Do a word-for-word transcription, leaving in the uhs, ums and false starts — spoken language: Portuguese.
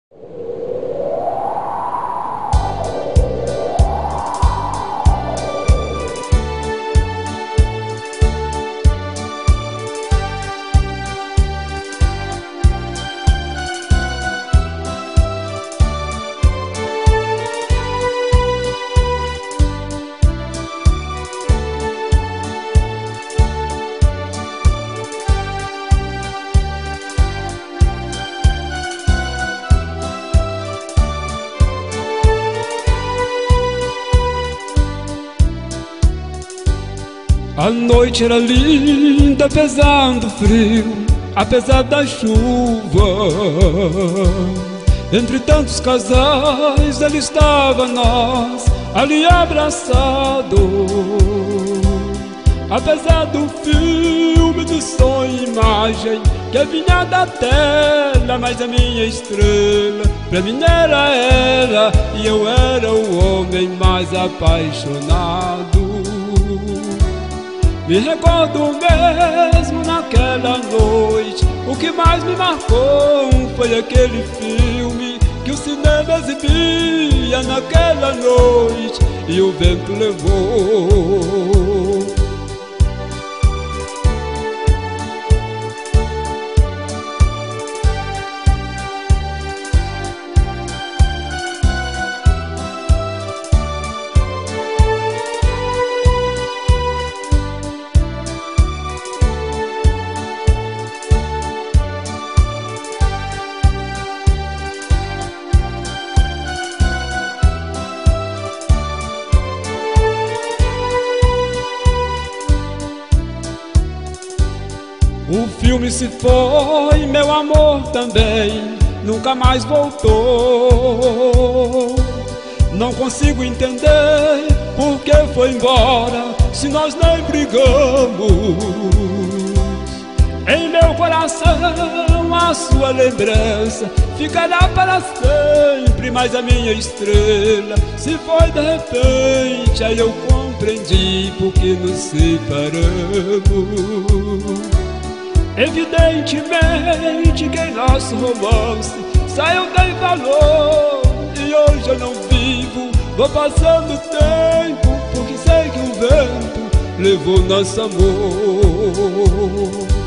A noite era linda, apesar do frio, apesar da chuva. Entre tantos casais, ali estava nós, ali abraçado. Apesar do filme, do sonho e imagem que vinha da tela, mas a minha estrela pra mim era ela, e eu era o homem mais apaixonado. Me recordo mesmo naquela noite, o que mais me marcou foi aquele filme que o cinema exibia naquela noite e o vento levou. O filme se foi, meu amor também nunca mais voltou. Não consigo entender por que foi embora, se nós nem brigamos. Em meu coração a sua lembrança ficará para sempre, mas a minha estrela se foi de repente. Aí eu compreendi por que nos separamos. Evidentemente que em nosso romance saiu sem valor, e hoje eu não vivo, vou passando o tempo, porque sei que o vento levou nosso amor.